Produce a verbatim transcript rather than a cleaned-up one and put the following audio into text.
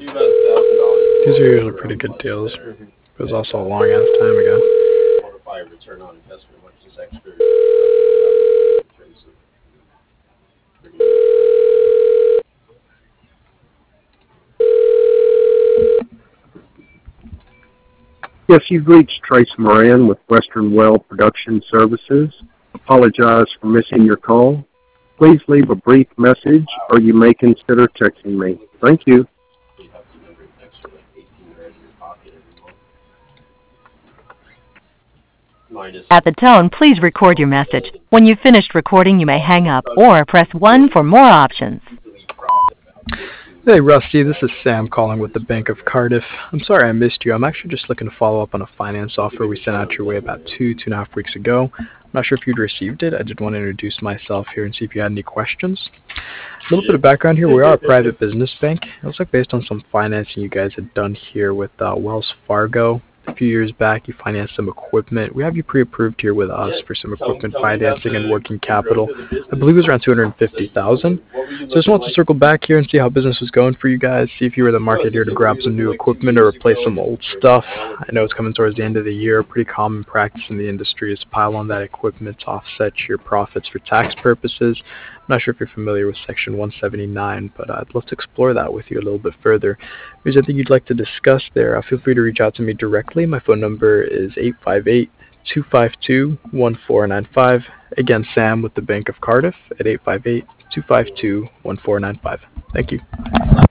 These are usually pretty good deals. It was also a long ass time ago. Yes, you've reached Trace Moran with Western Well Production Services. Apologize for missing your call. Please leave a brief message or you may consider texting me. Thank you. At the tone, please record your message. When you've finished recording, you may hang up or press one for more options. Hey Rusty, this is Sam calling with the Bank of Cardiff. I'm sorry I missed you. I'm actually just looking to follow up on a finance offer we sent out your way about two, two and a half weeks ago. I'm not sure if you'd received it. I did want to introduce myself here and see if you had any questions. A little bit of background here. We are a private business bank. It looks like based on some financing you guys had done here with uh, Wells Fargo. A few years back, you financed some equipment. We have you pre-approved here with us for some equipment financing and working capital. I believe it was around two hundred fifty thousand dollars. So I just wanted to circle back here and see how business was going for you guys, see if you were in the market here to grab some new equipment or replace some old stuff. I know it's coming towards the end of the year. Pretty common practice in the industry is to pile on that equipment to offset your profits for tax purposes. I'm not sure if you're familiar with Section one seventy-nine, but I'd love to explore that with you a little bit further. If there's anything you'd like to discuss there, uh, feel free to reach out to me directly. My phone number is eight five eight, two five two, one four nine five. Again, Sam with the Bank of Cardiff at eight five eight, two five two, one four nine five. Thank you.